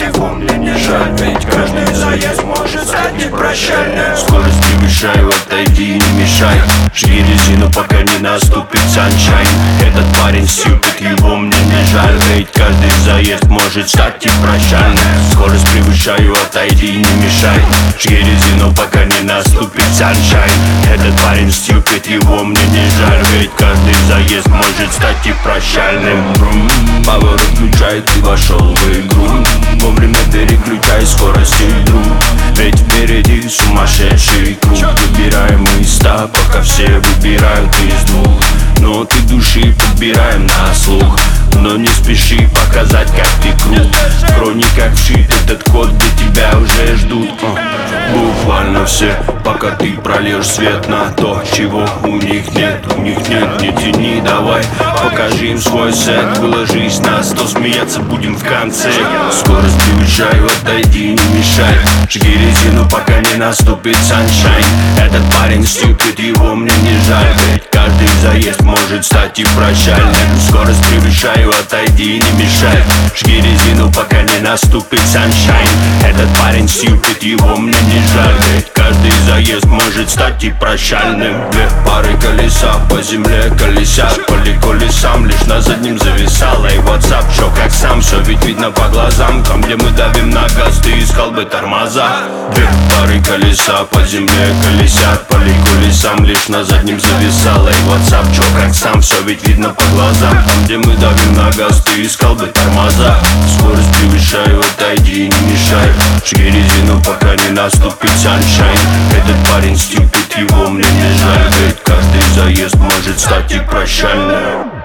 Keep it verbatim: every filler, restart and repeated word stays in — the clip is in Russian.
его мне не жаль, ведь каждый заезд может стать непрощальным. Скорость превышаю, отойди и не мешай. Жги резину, пока не наступит саншайн. Этот парень стюпид, его мне не жаль, ведь каждый заезд может стать непрощальным. Скорость превышаю, отойди и не мешай. Жги резину, пока не наступит саншайн. Этот парень стюпид, его мне не жаль, ведь каждый заезд может стать непрощальным. Поворот включай, ты вошел в игру. Вовремя переключай скорости, друг, ведь впереди сумасшедший круг. Выбираем места, пока все выбирают из двух. Но ты души подбираем на слух. Но не спеши показать, как ты крут. В хрониках вшит этот код, где тебя уже ждут. Буквально все, пока ты прольешь свет на то, чего у них нет. У них нет, не тяни, давай покажи им свой сет. Выложись на сто, смеяться будем в конце. Скорость превышаю, отойди, не мешай. Жги резину, пока не наступит саншайн. Этот парень стюпид, его мне не жаль, ведь каждый заезд может стать и прощальным. Скорость превышаю, отойди, не мешай. Жги резину, пока не наступит саншайн. Этот парень стюпид, его мне не жаль, ведь каждый заезд может стать и прощальным. Две пары колеса по земле колесят, поли колесам лишь на заднем зависала. И WhatsApp, чё как сам, все ведь видно по глазам. Там, где мы давим на газ, ты искал бы тормоза. Две пары колеса по земле колесят, поли колесам лишь на заднем зависала. И WhatsApp, чё как сам, все ведь видно по глазам. Там, где мы давим на газ, ты искал бы тормоза. Скорость превышаю, отойди, не мешай. Жги резину, пока не наступит саншайн. Этот парень стюпид, его мне не жаль, ведь каждый заезд может стать и прощальным.